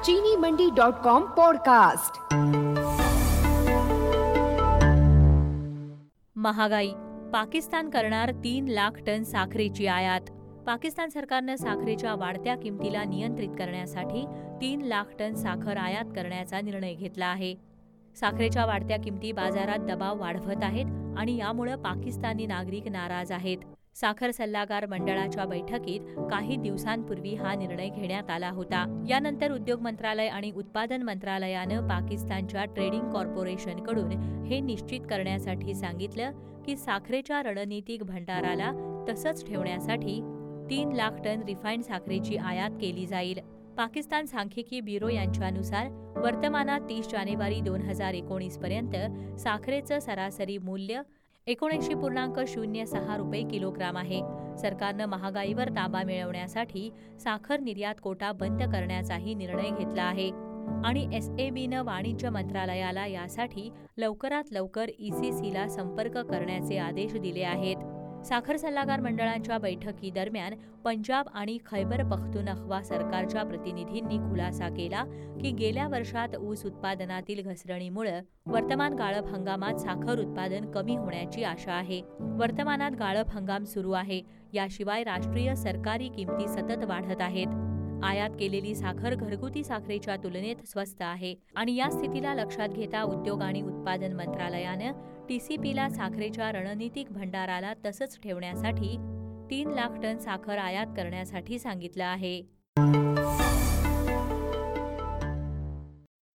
चीनीमंडी.com podcast. महागाई, पाकिस्तान करणार 3 lakh ton साखरेची आयात। पाकिस्तान सरकारनं साखरेच्या वाढत्या किमतीला नियंत्रित करण्यासाठी 3 लाख टन साखर आयात करण्याचा निर्णय घेतला आहे। साखरेच्या वाढत्या किमती बाजारात दबाव वाढवत आहेत आणि यामुळे पाकिस्तानी नागरिक नाराज आहेत। साखर सल्लागार मंडळाच्या बैठकीत काही दिवसांपूर्वी हा निर्णय घेण्यात आला होता। यानंतर उद्योग मंत्रालय आणि उत्पादन मंत्रालयानं पाकिस्तानच्या ट्रेडिंग कॉर्पोरेशनकडून हे निश्चित करण्यासाठी सांगितलं की साखरेच्या रणनीतिक भंडाराला तसंच ठेवण्यासाठी 3 लाख टन रिफाईंड साखरेची आयात केली जाईल। पाकिस्तान सांख्यिकी ब्युरो यांच्यानुसार वर्तमानात 30 जानेवारी 2019 पर्यंत साखरेचं सरासरी मूल्य 79.06 रुपये किलोग्राम आहे। सरकारनं महागाईवर ताबा मिळवण्यासाठी साखर निर्यात कोटा बंद करण्याचाही निर्णय घेतला आहे आणि SABनं वाणिज्य मंत्रालयाला यासाठी लवकरात लवकर ECCला संपर्क करण्याचे आदेश दिले आहेत। साखर सल्लागार मंडळांच्या बैठकीदरम्यान पंजाब आणि खैबर पख्तूनख्वा सरकारच्या प्रतिनिधींनी खुलासा केला की गेल्या वर्षात ऊस उत्पादनातील घसरणीमुळे वर्तमान गाळप हंगामात साखर उत्पादन कमी होण्याची आशा आहे। वर्तमानात गाळप हंगाम सुरू आहे, याशिवाय राष्ट्रीय सरकारी किमती सतत वाढत आहेत। आयात केलेली साखर घरगुती साखरेच्या तुलनेत स्वस्त आहे आणि या स्थितीला लक्षात घेता उद्योग आणि उत्पादन मंत्रालयानं TCPला साखरेच्या रणनीतिक भंडाराला तसंच ठेवण्यासाठी 3 लाख टन साखर आयात करण्यासाठी सांगितलं आहे।